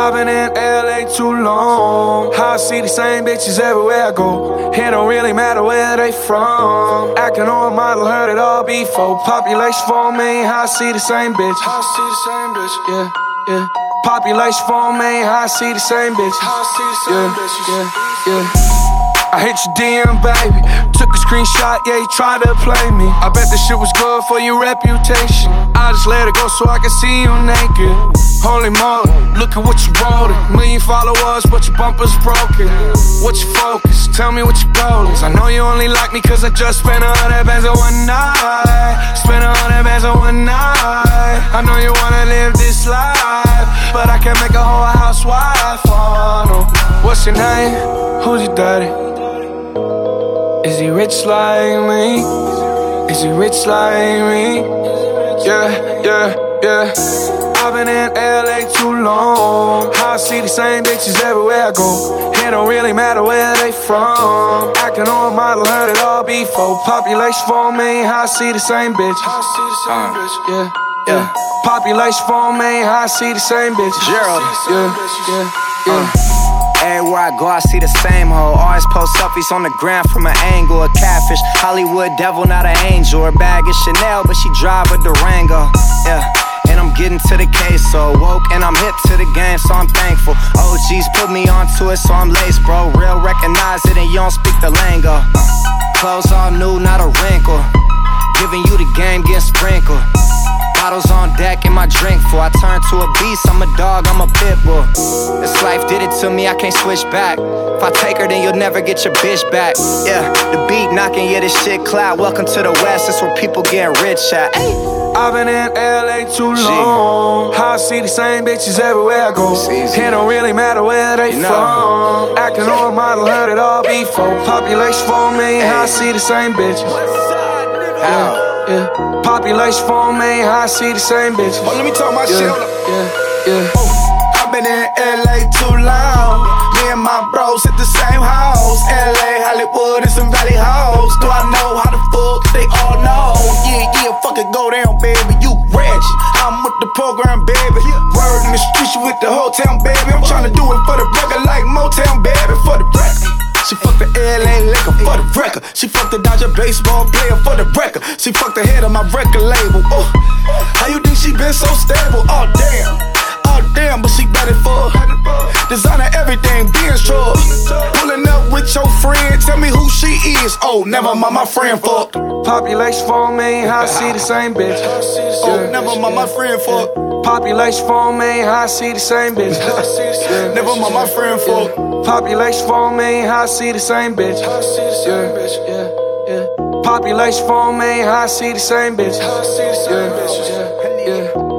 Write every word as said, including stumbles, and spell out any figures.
I've been in L A too long. How I see the same bitches everywhere I go. It don't really matter where they from. Acting on a model, heard it all before. Population four million, how I see the same bitch. How I see the same bitch, yeah, yeah. Population four million, how I see the same bitch. How I see the same yeah, bitches, yeah, yeah. I hit your D M, baby. Took a screenshot, yeah, you tried to play me. I bet this shit was good for your reputation. I just let it go so I can see you naked. Holy moly, look at what you wrote. Million followers, but your bumper's broken. What's your focus? Tell me what your goal is. I know you only like me cause I just spent a hundred bands on one night. Spent a hundred bands on one night. I know you wanna live this life, but I can't make a whole housewife. Oh, no. What's your name? Who's your daddy? Is he rich like me? Is he rich like me? Yeah, yeah, yeah. I've been in L A too long. How I see the same bitches everywhere I go. It don't really matter where they from. Acting on a model, heard it all before. Population four million, how I see the same bitch. How I see the same uh, bitch. Yeah, yeah. Population four million, how I see the same bitch. Gerald. Yeah, yeah, yeah. Uh. Everywhere I go, I see the same hoe. Always post selfies on the ground from an angle. A catfish, Hollywood devil, not an angel. Her bag is Chanel, but she drive a Durango. Yeah, and I'm getting to the case, so woke and I'm hip to the game, so I'm thankful. O Gs put me onto it, so I'm laced, bro. Real recognize it, and you don't speak the lingo. Clothes all new, not a wrinkle. Giving you the game, getting sprinkled. Bottles on deck and my drink full. I turn to a beast, I'm a dog, I'm a pit bull. This life did it to me, I can't switch back. If I take her, then you'll never get your bitch back. Yeah, the beat knocking, yeah, this shit cloud. Welcome to the West, that's where people getting rich at. I've been in L A too long. How I see the same bitches everywhere I go. It don't really matter where they from. Acting on a model, heard it all before. Population four million, how I see the same bitches. Yeah, yeah. Population four million, how I see the same bitches. Oh, let me talk my yeah, shit. Yeah, yeah. Oh, I've been in L A too long. Me and my bros hit the same house. L A, Hollywood, and some valley hoes. Do I know how the fuck they all know? Yeah, yeah, fuck it, go down, baby. You rich. I'm with the program, baby. Word in the streets, you with the whole town, baby. I'm tryna do it for the record, like Motown, baby, for the record. She fucked the L A liquor for the record. She fucked the Dodger baseball player for the record. She fucked the head of my record label. Ooh. How you think she been so stable? Oh damn, oh damn, but she got it for designer everything, being strong. Pulling up with your friend, tell me who she is. Oh, never mind, my friend fucked. Population four million, how I see the same bitch. Oh, never mind, my friend fucked. Population four million, how I see the same bitch. Yeah. Never mind, my friend fucked. Population four million, how I see the same bitch. Yeah, yeah, yeah. Population four million, how I see the same bitch. Yeah, yeah, yeah.